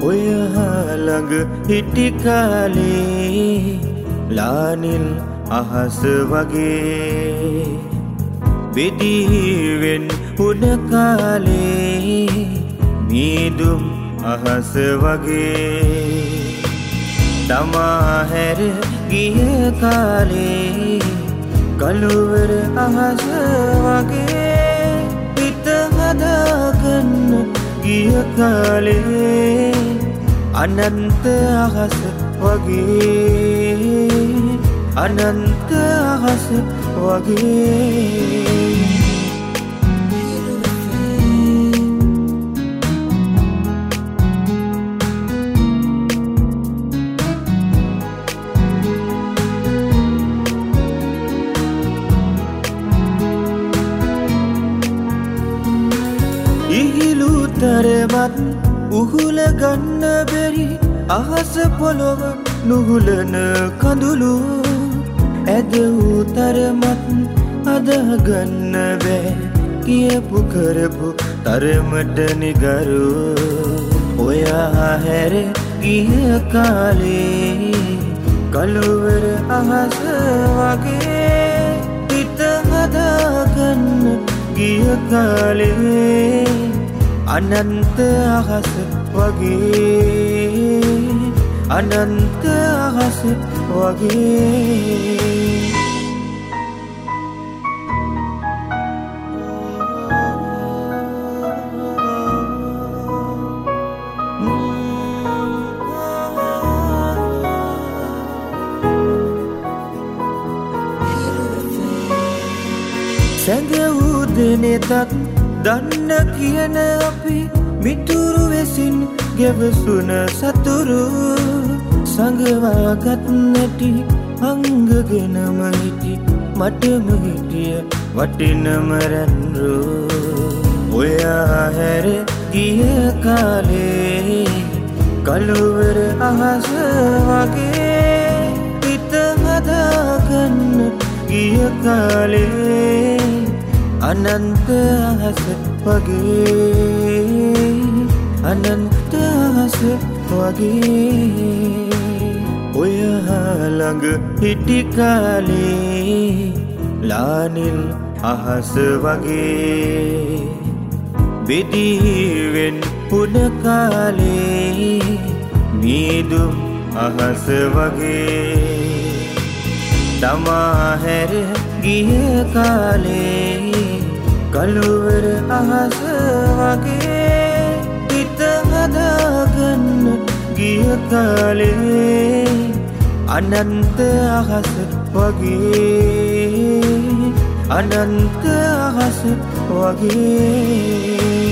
ඔය ළඟ හිටි කාලේ ලානිල් අහස වගේ බෙදීවෙන් උඩ කාලේ මීදුම් අහස වගේ තමා හැර ගිය කාලේ කළුවර අහස වගේ හිත හදාගන්න ගිය කාලේ අනන්ත අහස වගේ අනන්ත අහස වගේ තරමත් උහුල ගන්න බැරි අහස පොළොව නුහුලන කඳුළු ඇද වූ තරමත් අදහගන්න බෑ කියපු කරපු තරමට නිගරු ඔයා හැර ගිය කාලේ කළුවර අහස වගේ හිත හදාගන්න ගිය කාලේ අනන්ත අහස වගේ අනන්ත අහස වගේ සැඟවූ දිනෙතත් දන්න කියන අපි මිතුරු වෙසින් ගෙවසුන සතුරු සංගවාගත් නැටි අංගගෙනම හිටි මටම හිටිය වටිනම රැන්රු ඔයා හැර ගිය කාලේ කළුවර අහස වගේ හිත හදාගන්න ගිය කාලේ අනන්ත අහස වගේ අනන්ත අහස වගේ ඔය ළඟ හිටි කාලේ ලානිල් අහස වගේ බෙදීවෙන් උඩ කාලේ මීදුම් අහස වගේ තමා හැර ගිය කාලේ කළුවර අහස වගේ හිත හදාගන්න ගිය කාලේ අනන්ත අහස වගේ අනන්ත අහස වගේ